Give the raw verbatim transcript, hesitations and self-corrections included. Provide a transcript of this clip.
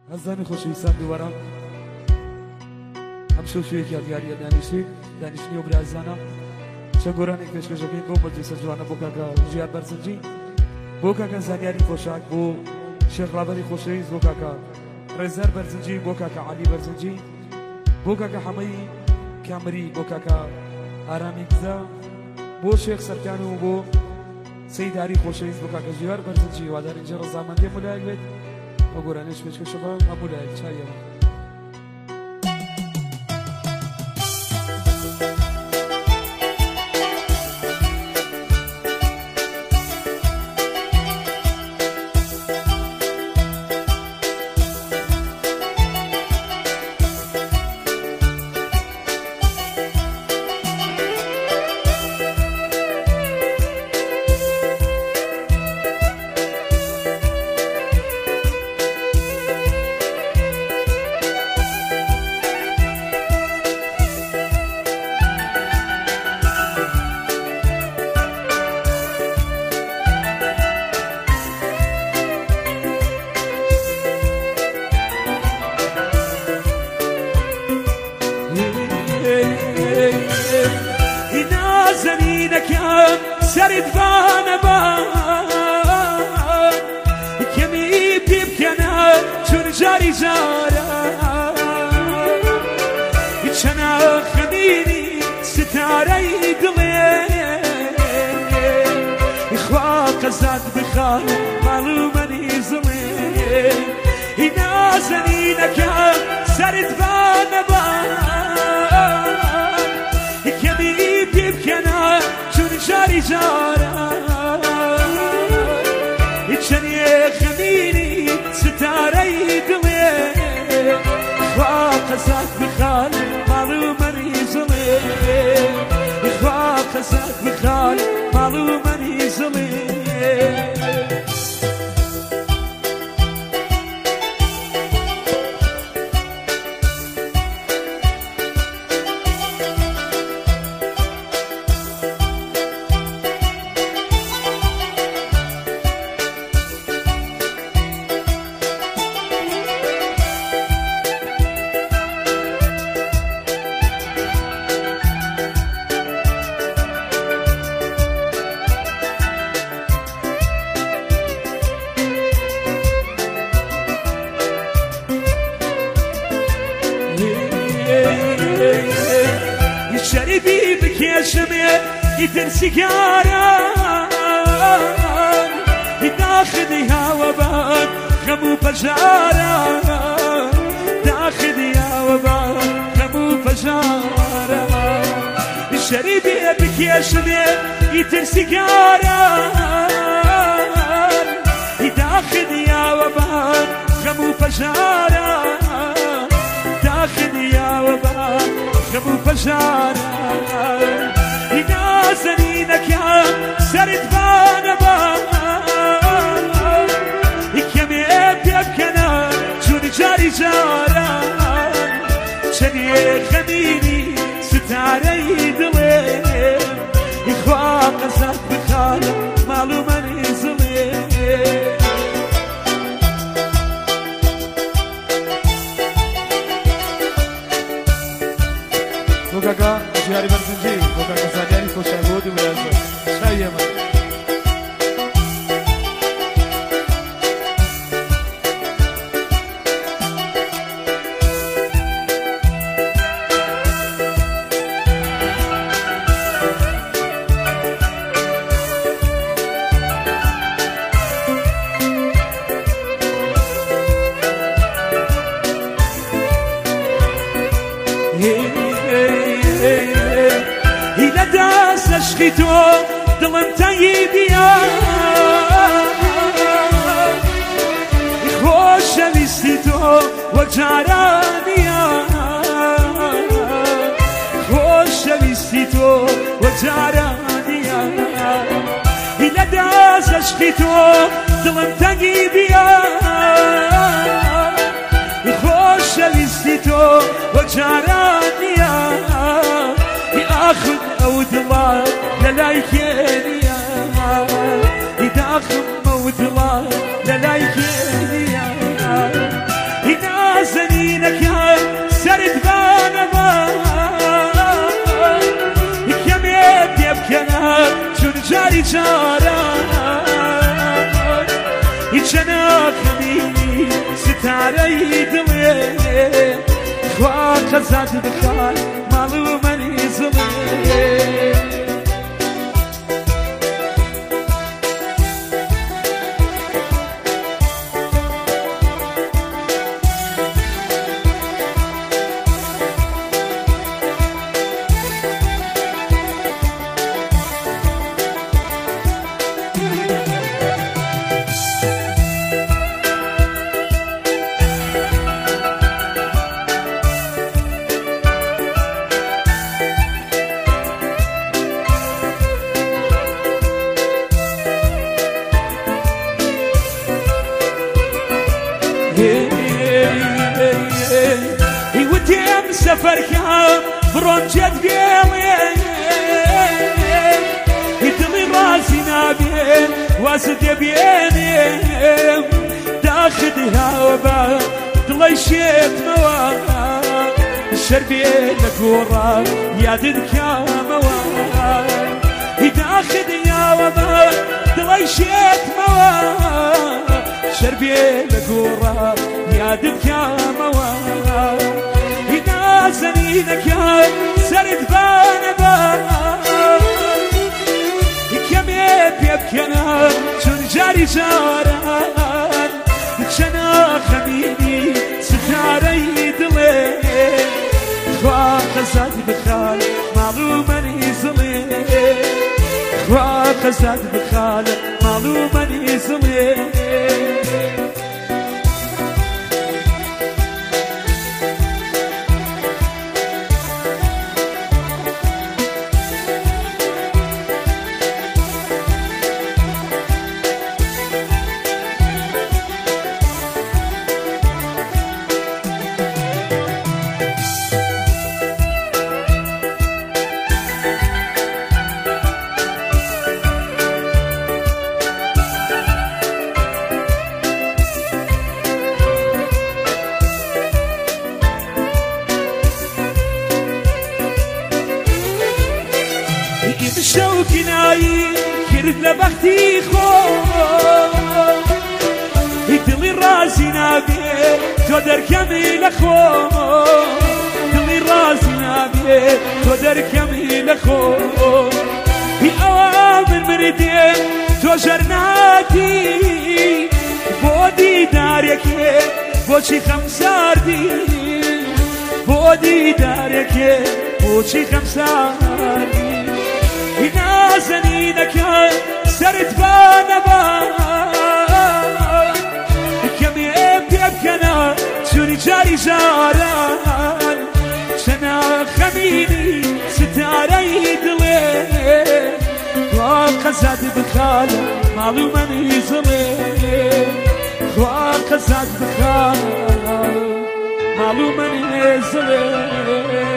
هەزانی خۆشەویستان دووبارە ئەم شەو شوێکی یادگاریە دانیشتی دانیشتنی و برازانە چەند گۆرانێک پێشکەشەکەین بۆ مەجلیسە جوانە بۆ کاکە ژیان بەرزنجی بۆ کاکە زانیاری خۆشاک بۆ شێخ ڕابەری خۆشەویست بۆ کاکە ڕێزار بەرزنجی بۆ کاکە عەلی بەرزنجی بۆ کاکە حەمەی کامری بۆ کاکە ئارامی گزە بۆ شێخ سەرکان و بۆ سەیداری خۆشەویست بۆ کاکە ژیان بەرزنجی وادار اینجا ڕەزامەندی مولایەک بێت بۆ گۆرانێش پێشکەشە بە هەمولایەک چایەوە سرد بان بان کمی پیب کنه چون جاری جاره چنا خمینی ستاره دلی خواه قزد بخواه معلومنی زلی اینا زنینکم سرد بان بان کمی پیب کنه جاری جاره چنی خمینی ستاره دلی خواه قزد بخال معلومنی زلی خواه قزد بخال معلومنی زلی شربي بكيشمي يدن سيجارة داخلي هوبان غمو بجارة داخلي هوبان غمو بجارة شربي بكيشمي يدن سيجارة داخلي هوبان غمو بجارة داخلي هوبان غمو بجارة إنا زنينك يا سرد بان بان كمي بيبكنا جون جاري جارة شني خميني ستاري دلي إخوة قزات بخالة معلومة نزلي Kaka ژیاری بەرزنجی بۆ کاکە زانیاری خۆشای بۆ دوورازە چای ئێمە عشقی تو دلم تاییدیه خوشویستی تو و جارانیه خوشویستی تو و جارانیه لداز عشقی تو دلم تاییدیه خوشویستی تو و جارانیه آخذ أود الله للايكيني إذا أخذ أود الله للايكيني نازنينك سرد بانا كم يبدي بكنا شون جاري جاران يجنا خميني ستاري دلي خواك زاد بخال مالو مني زلي وديم سفر كام برونجت بيلي يدلي راسي نابين واسد بيني داخدها وبا دلي شيت موا الشربي لك ورا يا دنكا موا داخدها وبا دلي شيت موا شربي لقورا يا دبكا موا إذا زنينك يا سرد بانا بانا كم يبكنا شون جاري جاران جنا خميني ستاري دلي خواق زاد بخال معلومة يزلي خواق زاد بخال معلومة يزلي شوقي نايم كرد لبختي خو دلي راسي نابي تقدر كميل خو دلي راسي نابي تقدر كميل خو في أوامر مردين توجرناكي بودي دارك بوشي خمساردي بودي دارك بوشي خمساردي نازنينك سرد بانا بانا كم يبدي بكنا شوني جاري جاران شنا خميني ستاري دلي خواق زاد بخال معلومة يزلي خواق زاد بخال معلومة يزلي